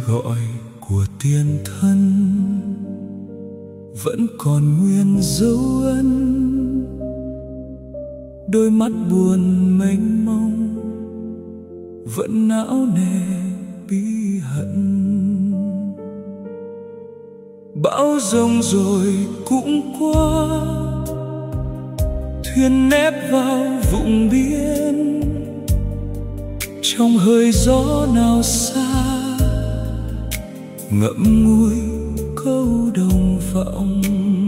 gọi của tiên thân vẫn còn nguyên dấu ấn. Đôi mắt buồn mênh mông vẫn não nề bí hận. Bão giông rồi cũng qua, thuyền nép vào vũng biển. Trong hơi gió nào xa, ngậm ngùi câu đồng vọng.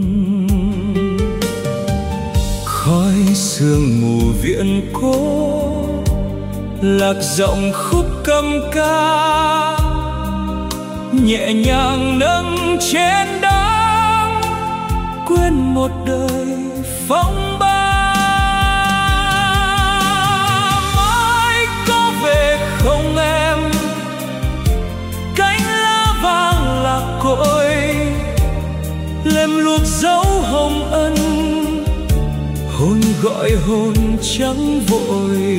Khói sương mù viện cố, lạc giọng khúc câm ca, nhẹ nhàng nâng chén đắng, quên một đời phong ba. Mai có về không em, cánh lá vàng lạc cội, lem luộc dấu hồng ân, hồn gọi hồn trắng vội.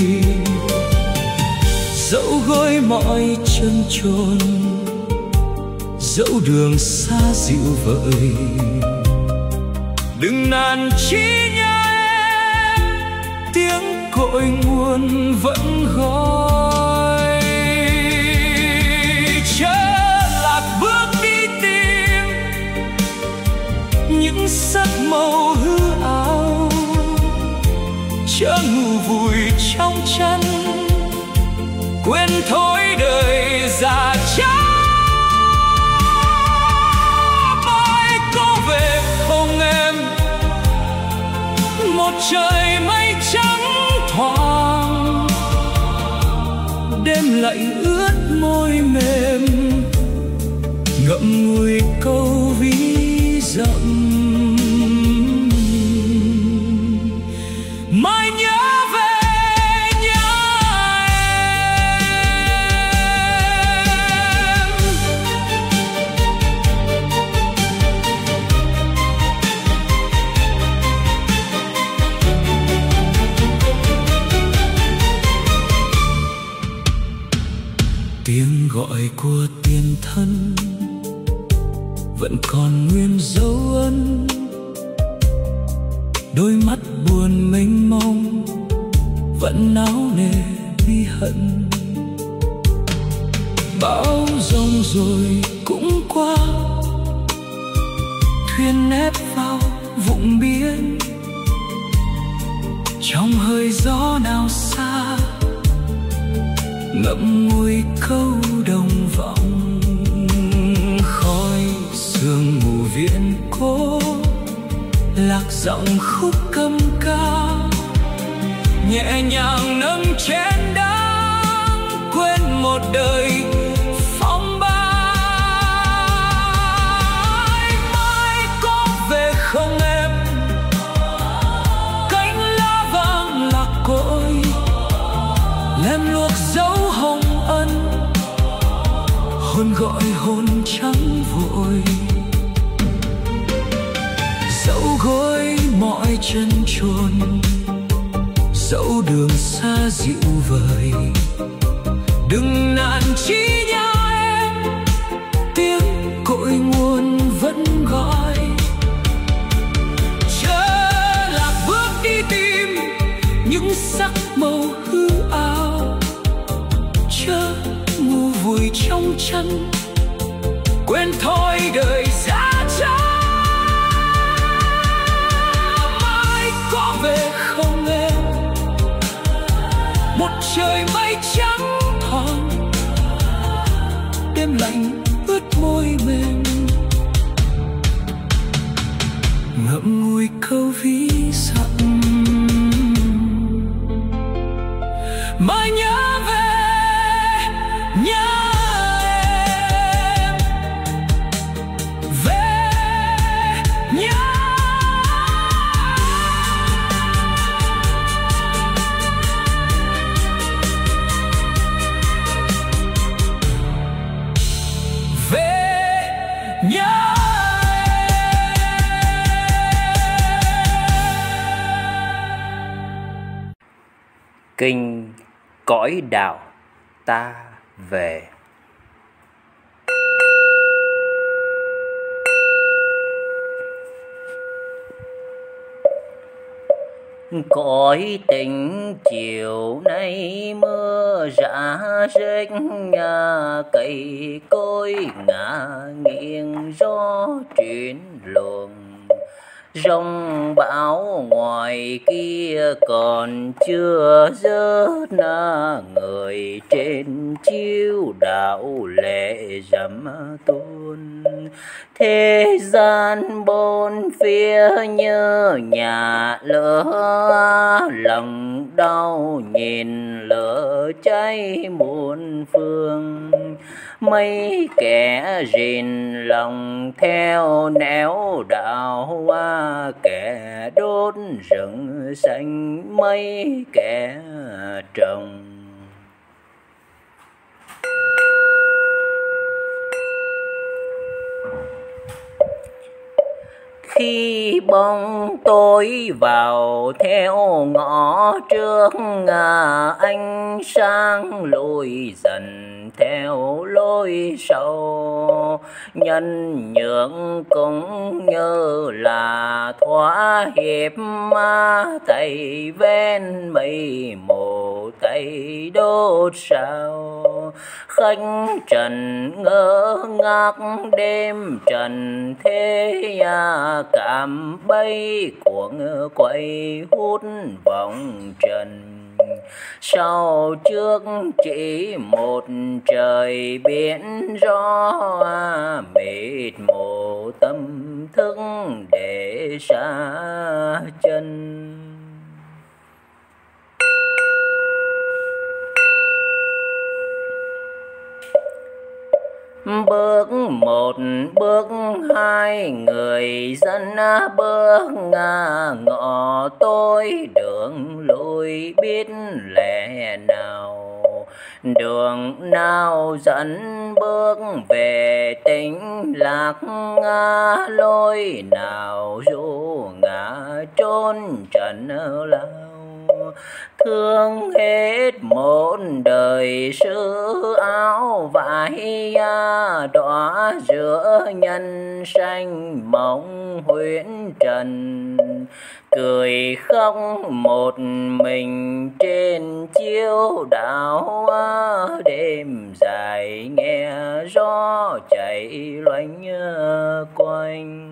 Dẫu gối mọi chân chồn, dẫu đường xa dịu vợi, đừng nản chí nhớ em, tiếng cội nguồn vẫn gọi. Chớ lạc bước đi tìm những sắc màu hư ảo, chớ ngủ vùi trong chân, quên thôi đời già chán. Mai có về không em, một trời mây trắng thoáng, đêm lạnh ướt môi mềm, ngậm ngùi câu ví dặm. Mai nhớ tiếng gọi của tiên thân vẫn còn nguyên dấu ấn. Đôi mắt buồn mênh mông vẫn náo nề bi hận. Bão giông rồi cũng qua, thuyền nép vào vũng biển. Trong hơi gió nào xa, ngậm ngùi câu đồng vọng. Khói sương mù viện cố, lạc giọng khúc câm ca, nhẹ nhàng nâng chén đắng, quên một đời phong ba. Mai có về không em, cánh lá vàng lạc cội, lem luộc dấu hồng ân, hồn gọi hồn trắng vội. Dẫu gối mọi chân chồn, dẫu đường xa dịu vời, đừng nản chí nhớ em, tiếng cội nguồn vẫn gọi. Chớ lạc bước đi tìm những sắc màu hư ảo, chớ ngu vùi trong chân, quên thôi đời giá trắng. Mai có về không em, một trời mây trắng thoáng, đêm lạnh ướt môi mềm, ngậm ngùi câu ví dặm. Mai nhớ về, nhớ em, về nhớ. Về nhớ. Kinh cõi đạo ta về. cõi tình chiều nay mưa rã rích, cây cối ngả nghiêng gió chuyển luồng. Rông bão ngoài kia còn chưa dứt, người trên chiếu đạo lệ dầm tuôn. Thế gian bốn phía như nhà lửa, lòng đau nhìn lửa cháy muôn phương. Mấy kẻ rìn lòng theo nẻo đạo, kẻ đốt rừng xanh mấy kẻ trồng. Khi bóng tối vào theo ngõ trước, ánh sáng lùi dần theo lối sau. Nhân nhượng cũng như là thỏa hiệp, tay ven mây mù tay đốt sao. Khách trần ngơ ngác đêm trần thế, cảm bay cuồng quay hút vòng trần. Sau trước chỉ một trời biển gió, mịt mù tâm thức để xa chân. Bước một bước hai người dân bước, ngõ tối đường lối biết lẽ nào. Đường nào dẫn bước về tỉnh lạc, lối nào ru ngã trốn trần lao. Thương hết một đời sứ áo vải, đóa giữa nhân sanh mộng huyễn trần. Cười khóc một mình trên chiếu đạo, đêm dài nghe gió chạy loanh quanh.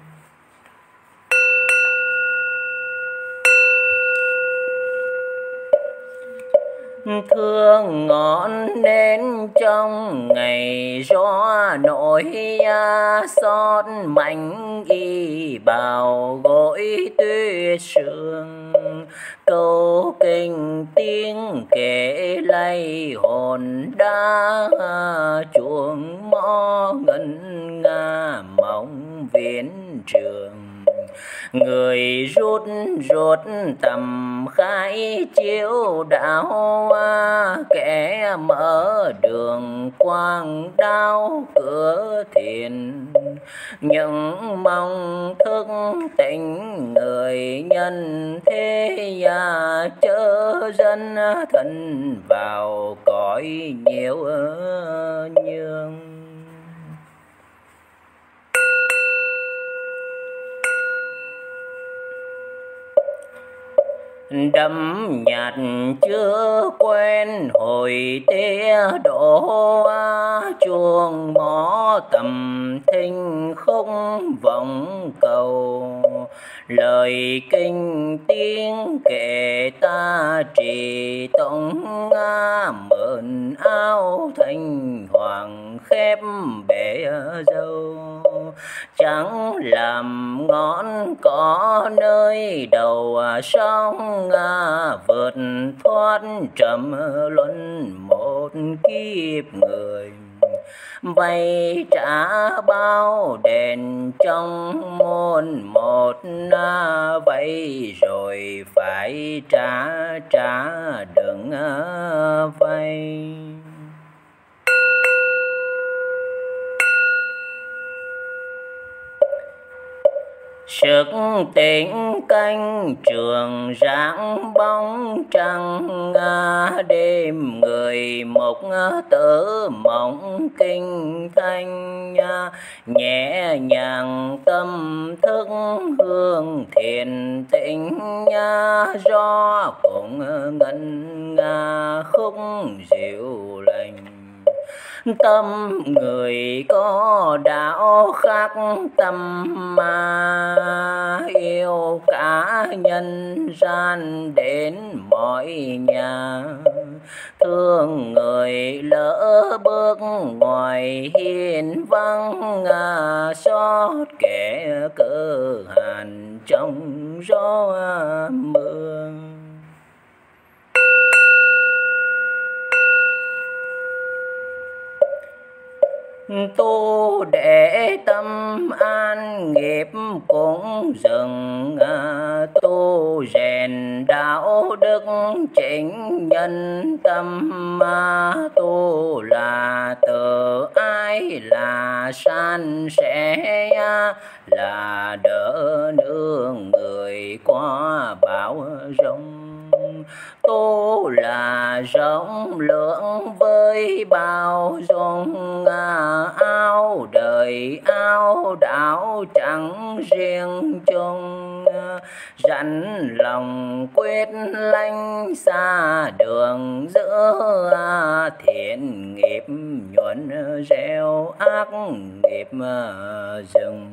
Thương ngọn nến trong ngày gió nổi, xót mảnh y bào gối tuyết sương. Câu kinh tiếng kể lay hồn đã, chuông mõ ngân nga mong viễn trường. Người rút ruột tầm khai chiếu đạo, kẻ mở đường quang đao cửa thiền. Những mong thức tình người nhân thế, chớ dân thân vào cõi nhiều nhương. Đậm nhạt chưa quen hồi tía đổ, chuông mõ tầm thinh khúc vọng cầu. Lời kinh tiếng kể ta trì tông, mượn áo thanh hoàng khép bể dâu. Chẳng làm ngón có nơi đầu sông, vượt thoát trầm luân một kiếp người. Vay trả bao đền trong môn một, vay rồi phải trả đừng vay. Sức tỉnh canh trường rạng bóng trăng, đêm người mục tử mộng kinh thanh. nhẹ nhàng tâm thức hương thiền tĩnh gió cũng ngân nga khúc dịu lành. Tâm người có đạo khác tâm ma, yêu cả nhân gian đến mọi nhà. Thương người lỡ bước ngoài hiên vắng, xót kẻ cơ hàn trong gió mưa. Tu để tâm an nghiệp cũng dừng, tu rèn đạo đức chỉnh nhân tâm. Tu là từ ai là san sẻ, là đỡ nương người qua bão rông. Tu là rộng lượng với bao dung, ao đời ao đạo chẳng riêng chung. Rắn lòng quyết lanh xa đường giữa, thiện nghiệp nhuận gieo ác nghiệp rừng.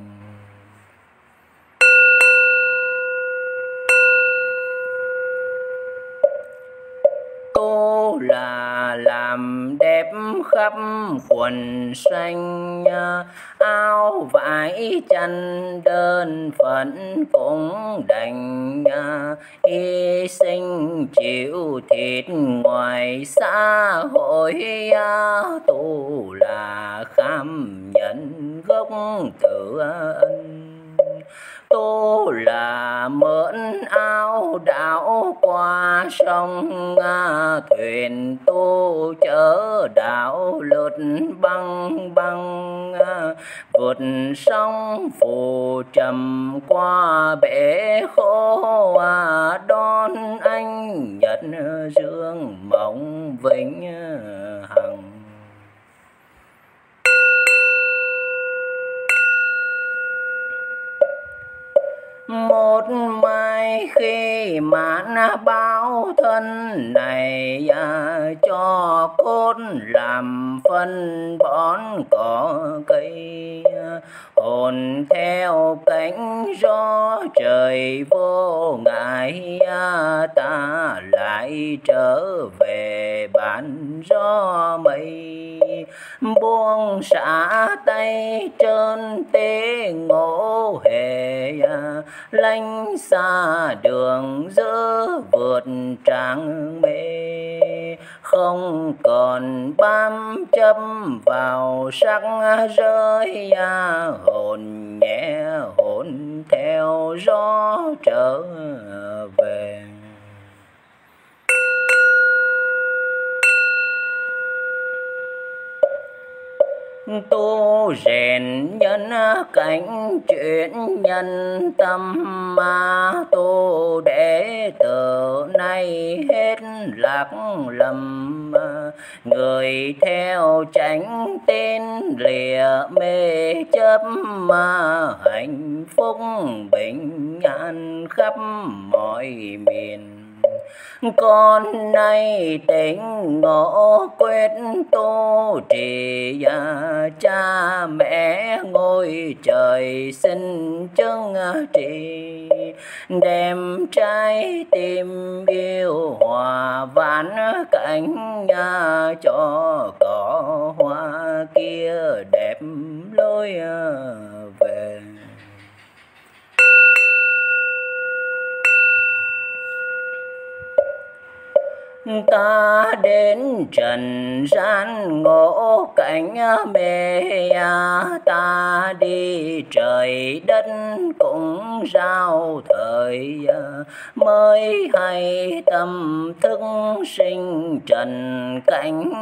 Tu là làm đẹp khắp quần xanh, áo vải chăn đơn phận cũng đành. Hy sinh chịu thịt ngoài xã hội, tu là kham nhận gốc tự ân. Tu là mượn áo đạo qua sông, thuyền tu chở đạo lượt băng băng. Vượt sông phù trầm qua bể khô, đón anh nhật dương mộng vĩnh hằng. Một mai khi mãn báo thân này, cho cốt làm phân bón cỏ cây. Hồn theo cánh gió trời vô ngại, ta lại trở về bản gió mây. Buông xả tay trơn tê ngộ hề, lánh xa đường dỡ vượt tráng mê. Không còn bám chấp vào sắc rơi, hồn nhẹ hồn theo gió trở về. Tu rèn nhân cảnh chuyển nhân tâm, tu để từ nay hết lạc lầm. Người theo chánh tin lìa mê chấp, hạnh phúc bình an khắp mọi miền. Con nay tỉnh ngộ quyết tu trì, cha mẹ ngôi trời xin chứng trì. Đem trái tim yêu hòa vãn cảnh, cho cỏ hoa kia đẹp lối về. Ta đến trần gian ngộ cảnh mê, ta đi trời đất cũng giao thời. Mới hay tâm thức sinh trần cảnh,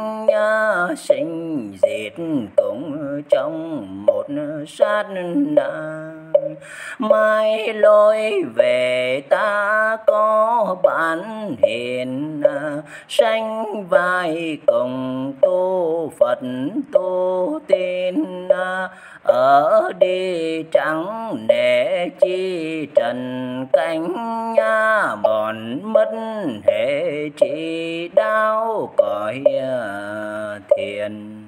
sinh diệt cũng trong một sát na. mai lối về ta có bản hiền, sanh vai cùng tu Phật tu tin, ở đi chẳng để chi trần cánh, bọn mất hệ chỉ đau cõi thiền.